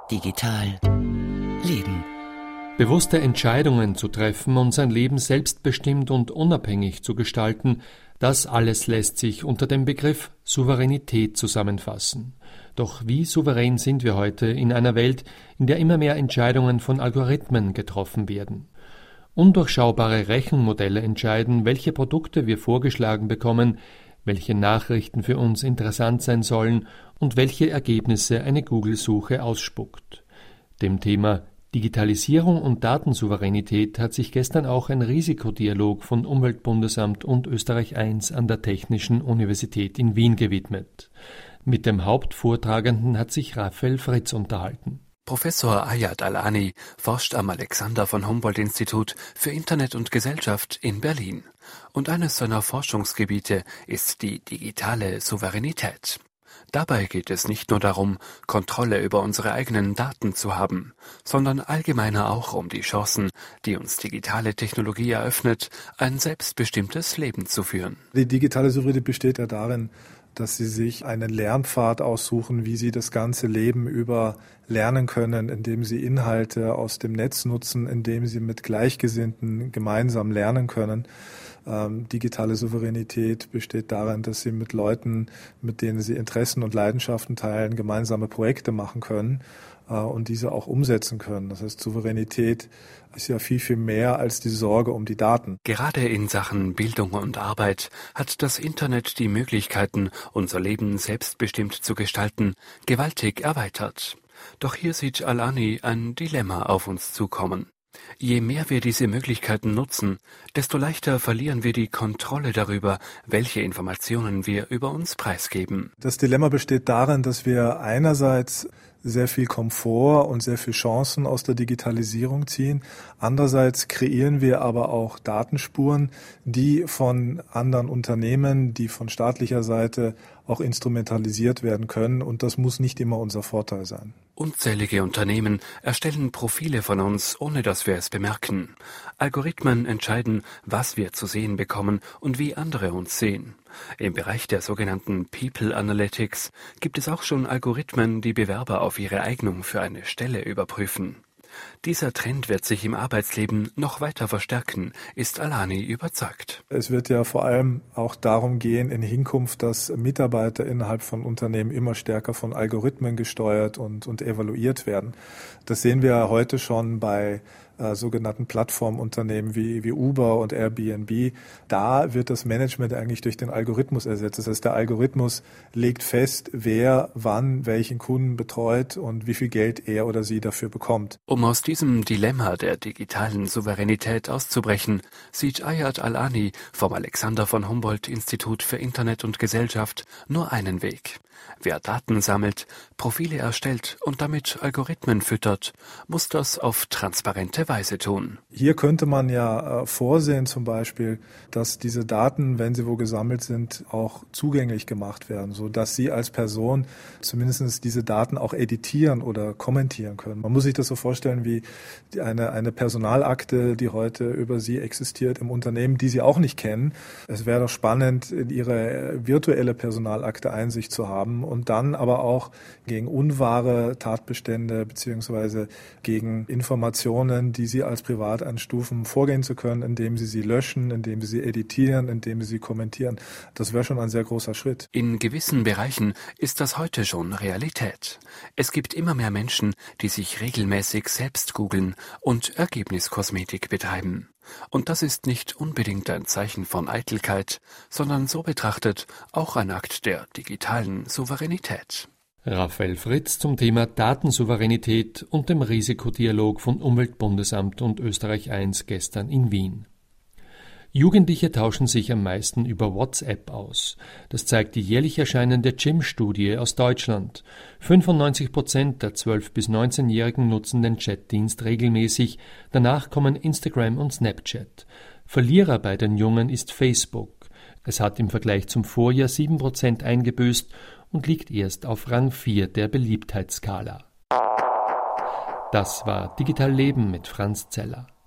Digital Leben. Bewusste Entscheidungen zu treffen und sein Leben selbstbestimmt und unabhängig zu gestalten, das alles lässt sich unter dem Begriff Souveränität zusammenfassen. Doch wie souverän sind wir heute in einer Welt, in der immer mehr Entscheidungen von Algorithmen getroffen werden? Undurchschaubare Rechenmodelle entscheiden, welche Produkte wir vorgeschlagen bekommen, welche Nachrichten für uns interessant sein sollen und welche Ergebnisse eine Google-Suche ausspuckt. Dem Thema Digitalisierung und Datensouveränität hat sich gestern auch ein Risikodialog von Umweltbundesamt und Österreich 1 an der Technischen Universität in Wien gewidmet. Mit dem Hauptvortragenden hat sich Raphael Fritz unterhalten. Professor Ayad Alani forscht am Alexander von Humboldt-Institut für Internet und Gesellschaft in Berlin. Und eines seiner Forschungsgebiete ist die digitale Souveränität. Dabei geht es nicht nur darum, Kontrolle über unsere eigenen Daten zu haben, sondern allgemeiner auch um die Chancen, die uns digitale Technologie eröffnet, ein selbstbestimmtes Leben zu führen. Die digitale Souveränität besteht ja darin, dass sie sich einen Lernpfad aussuchen, wie sie das ganze Leben über lernen können, indem sie Inhalte aus dem Netz nutzen, indem sie mit Gleichgesinnten gemeinsam lernen können. Digitale Souveränität besteht darin, dass sie mit Leuten, mit denen sie Interessen und Leidenschaften teilen, gemeinsame Projekte machen können und diese auch umsetzen können. Das heißt, Souveränität ist ja viel, viel mehr als die Sorge um die Daten. Gerade in Sachen Bildung und Arbeit hat das Internet die Möglichkeiten, unser Leben selbstbestimmt zu gestalten, gewaltig erweitert. Doch hier sieht Alani ein Dilemma auf uns zukommen. Je mehr wir diese Möglichkeiten nutzen, desto leichter verlieren wir die Kontrolle darüber, welche Informationen wir über uns preisgeben. Das Dilemma besteht darin, dass wir einerseits sehr viel Komfort und sehr viel Chancen aus der Digitalisierung ziehen. Andererseits kreieren wir aber auch Datenspuren, die von anderen Unternehmen, die von staatlicher Seite auch instrumentalisiert werden können. Und das muss nicht immer unser Vorteil sein. Unzählige Unternehmen erstellen Profile von uns, ohne dass wir es bemerken. Algorithmen entscheiden, was wir zu sehen bekommen und wie andere uns sehen. Im Bereich der sogenannten People Analytics gibt es auch schon Algorithmen, die Bewerber auf ihre Eignung für eine Stelle überprüfen. Dieser Trend wird sich im Arbeitsleben noch weiter verstärken, ist Alani überzeugt. Es wird ja vor allem auch darum gehen in Hinkunft, dass Mitarbeiter innerhalb von Unternehmen immer stärker von Algorithmen gesteuert und evaluiert werden. Das sehen wir heute schon bei sogenannten Plattformunternehmen wie Uber und Airbnb. Da wird das Management eigentlich durch den Algorithmus ersetzt. Das heißt, der Algorithmus legt fest, wer wann welchen Kunden betreut und wie viel Geld er oder sie dafür bekommt. Um aus diesem Dilemma der digitalen Souveränität auszubrechen, sieht Ayad Alani vom Alexander von Humboldt-Institut für Internet und Gesellschaft nur einen Weg. Wer Daten sammelt, Profile erstellt und damit Algorithmen füttert, muss das auf transparente Weise tun. Hier könnte man ja vorsehen zum Beispiel, dass diese Daten, wenn sie wo gesammelt sind, auch zugänglich gemacht werden, sodass Sie als Person zumindest diese Daten auch editieren oder kommentieren können. Man muss sich das so vorstellen wie eine Personalakte, die heute über Sie existiert im Unternehmen, die Sie auch nicht kennen. Es wäre doch spannend, in Ihre virtuelle Personalakte Einsicht zu haben und dann aber auch gegen unwahre Tatbestände beziehungsweise gegen Informationen, die Sie als privat einstufen, vorgehen zu können, indem Sie sie löschen, indem Sie sie editieren, indem Sie sie kommentieren. Das wäre schon ein sehr großer Schritt. In gewissen Bereichen ist das heute schon Realität. Es gibt immer mehr Menschen, die sich regelmäßig selbst googeln und Ergebniskosmetik betreiben. Und das ist nicht unbedingt ein Zeichen von Eitelkeit, sondern so betrachtet auch ein Akt der digitalen Souveränität. Raphael Fritz zum Thema Datensouveränität und dem Risikodialog von Umweltbundesamt und Österreich 1 gestern in Wien. Jugendliche tauschen sich am meisten über WhatsApp aus. Das zeigt die jährlich erscheinende Jim-Studie aus Deutschland. 95% der 12- bis 19-Jährigen nutzen den Chatdienst regelmäßig. Danach kommen Instagram und Snapchat. Verlierer bei den Jungen ist Facebook. Es hat im Vergleich zum Vorjahr 7% eingebüßt und liegt erst auf Rang 4 der Beliebtheitsskala. Das war Digital Leben mit Franz Zeller.